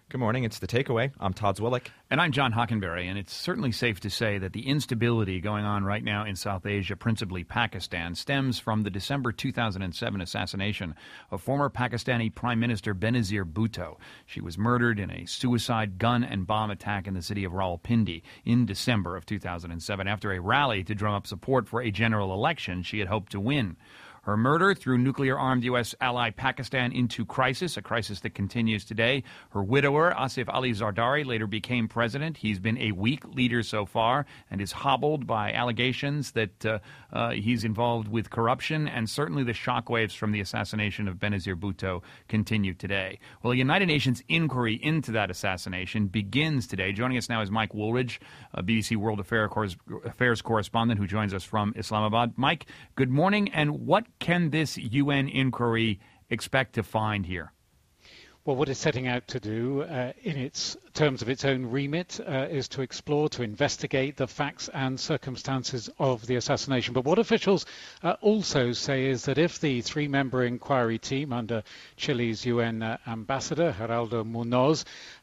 Good morning. It's The Takeaway. I'm Todd Zwillich. And I'm John Hockenberry, and it's certainly safe to say that the instability going on right now in South Asia, principally Pakistan, stems from the December 2007 assassination of former Pakistani Prime Minister Benazir Bhutto. She was murdered in a suicide gun and bomb attack in the city of Rawalpindi in December of 2007 after a rally to drum up support for a general election she had hoped to win. Her murder threw nuclear-armed U.S. ally Pakistan into crisis, a crisis that continues today. Her widower, Asif Ali Zardari, later became president. He's been a weak leader so far and is hobbled by allegations that he's involved with corruption, and certainly the shockwaves from the assassination of Benazir Bhutto continue today. Well, a United Nations inquiry into that assassination begins today. Joining us now is Mike Woolridge, a BBC World Affairs correspondent who joins us from Islamabad. Mike, good morning, and what can this UN inquiry expect to find here? Well, what it's setting out to do in its terms of its own remit is to explore, to investigate the facts and circumstances of the assassination. But what officials also say is that if the three-member inquiry team under Chile's UN ambassador, Geraldo Munoz,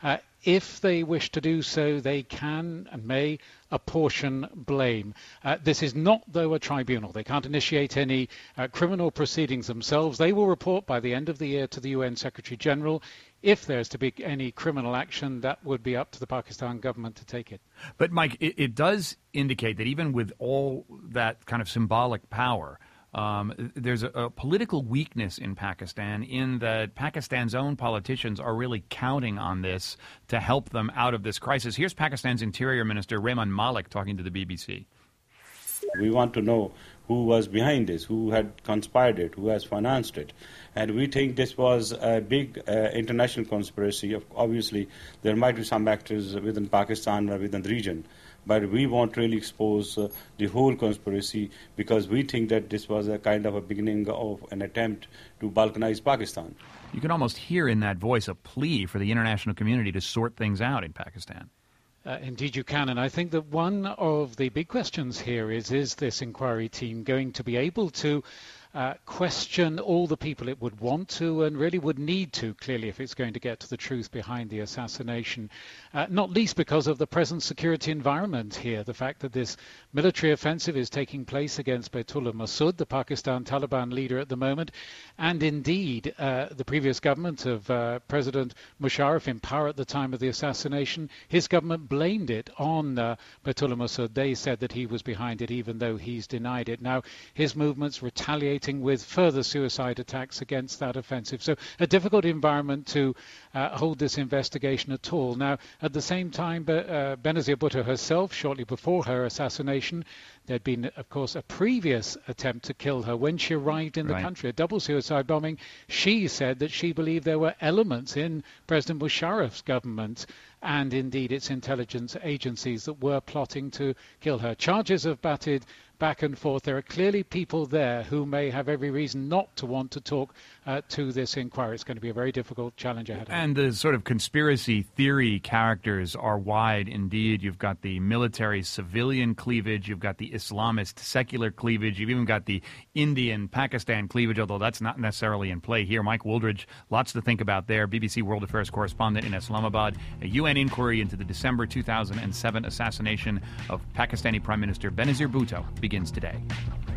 if they wish to do so, they can and may apportion blame. This is not, though, a tribunal. They can't initiate any criminal proceedings themselves. They will report by the end of the year to the UN Secretary General. If there's to be any criminal action, that would be up to the Pakistan government to take it. But, Mike, it does indicate that even with all that kind of symbolic power, there's a political weakness in Pakistan in that Pakistan's own politicians are really counting on this to help them out of this crisis. Here's Pakistan's Interior Minister Rehman Malik talking to the BBC. We want to know who was behind this, who had conspired it, who has financed it. And we think this was a big international conspiracy. Obviously, there might be some actors within Pakistan or within the region. But we won't really expose the whole conspiracy because we think that this was a kind of a beginning of an attempt to balkanize Pakistan. You can almost hear in that voice a plea for the international community to sort things out in Pakistan. Indeed you can, and I think that one of the big questions here is this inquiry team going to be able to question all the people it would want to and really would need to, clearly, if it's going to get to the truth behind the assassination, not least because of the present security environment here, the fact that this military offensive is taking place against Baitullah Masood, the Pakistan Taliban leader at the moment, and indeed the previous government of President Musharraf in power at the time of the assassination, his government blamed it on Baitullah Masood. They said that he was behind it even though he's denied it. Now his movement's retaliating with further suicide attacks against that offensive. So a difficult environment to hold this investigation at all. Now, at the same time, Benazir Bhutto herself, shortly before her assassination, there'd been, of course, a previous attempt to kill her when she arrived in the country, a double suicide bombing. She said that she believed there were elements in President Musharraf's government and indeed its intelligence agencies that were plotting to kill her. Charges have batted back and forth. There are clearly people there who may have every reason not to want to talk to this inquiry. It's going to be a very difficult challenge ahead. And the sort of conspiracy theory characters are wide indeed. You've got the military-civilian cleavage. You've got the Islamist secular cleavage. You've even got the Indian-Pakistan cleavage, although that's not necessarily in play here. Mike Woolridge, lots to think about there. BBC World Affairs correspondent in Islamabad. A UN inquiry into the December 2007 assassination of Pakistani Prime Minister Benazir Bhutto begins today.